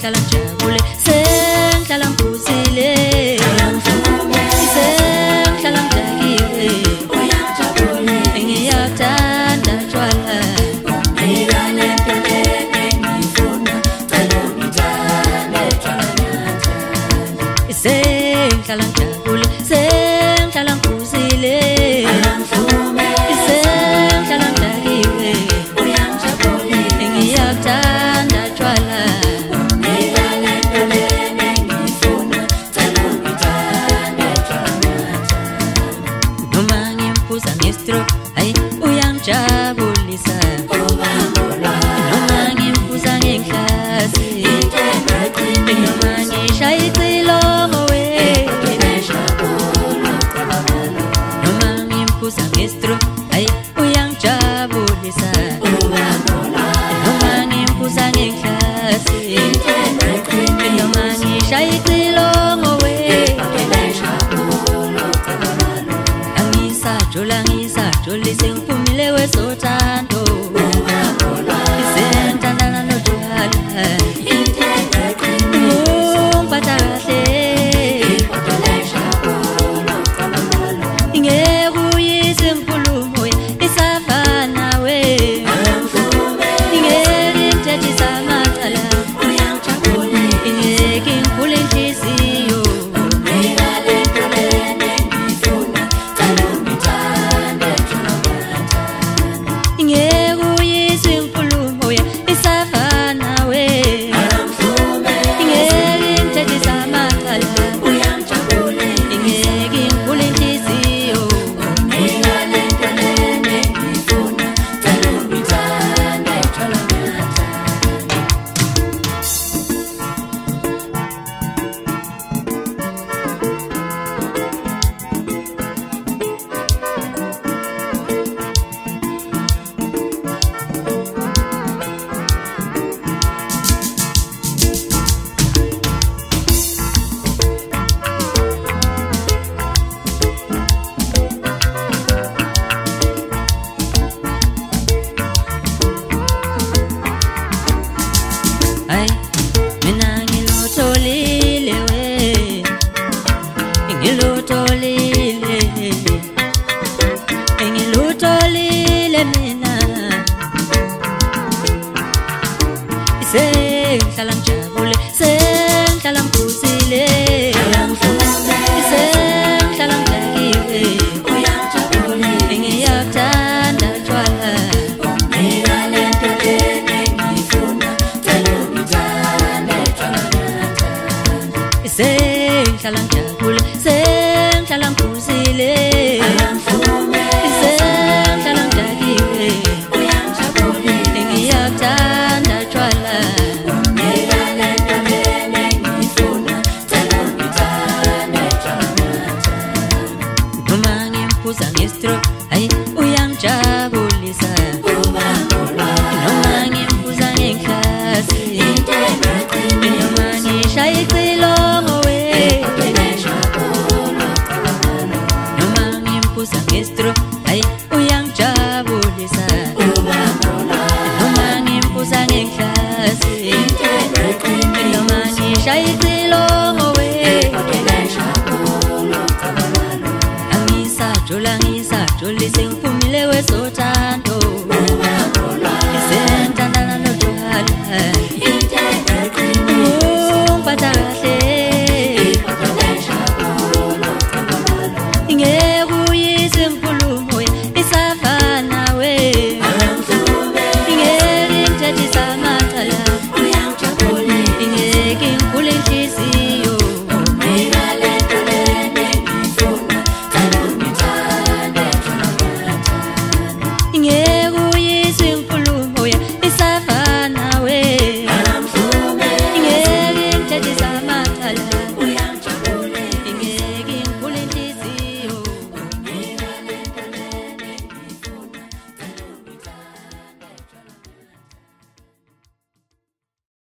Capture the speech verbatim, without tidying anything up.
sengihlala ngijabule sengihlala ngiphuzile sengihlala ngidakiwe uyangijabule ngiyakuthanda tshwala ngiyale mpelele ngifuna cela ungithande tshwala sengihlala ngijabule sengihlala ngiphuzile sengihlala ngidakiwe uyangijabule ngiyakuthanda tshwala ngiyale mpelele ngifuna cela ungithande tshwala noma ngimpuza ngestroke hayi uyangijabulisa noma ngimpuza ngenhlasi noma ngishaya icilongo we noma ngimpuza ngestroke hayi uyangijabulisa noma ngimpuza ngenhlasi noma ngishaya icilongo we angisajula ngisajula sengiphumile wesothando sengithandana notshwala ungiphatha kahle ingekuyise nkulumo isafana we ingekintethisa amacala ingeke ngikhule inhliziyo ingekuyise nkulumo isafana we ingekintethisa amacala ingeke ngikhule inhliziyo ay mina ngilotholile we ngilotholile ngilotholile mina sengihlala ngijabule sengihlala ngiphuzile sengihlala ngidakiwe uyangijabule ngiyakuthanda tshwala ngiyale mpelele ngifuna cela ungithande tshwala sengihlala ngijabule sengihlala ngiphuzile sengihlala ngidakiwe uyangijabule ngiyakuthanda tshwala ngiyale mpelele ngifuna cela ungithande tshwala noma ngimpuza ngestroke hayi uyangijabulisa noma ngimpuza ngenhlasi noma ngishaya icilongo we noma ngimpuza ngestroke hayi uyangijabulisa noma ngimpuza ngenhlasi noma ngishaya icilongo we angisajula ngisajulise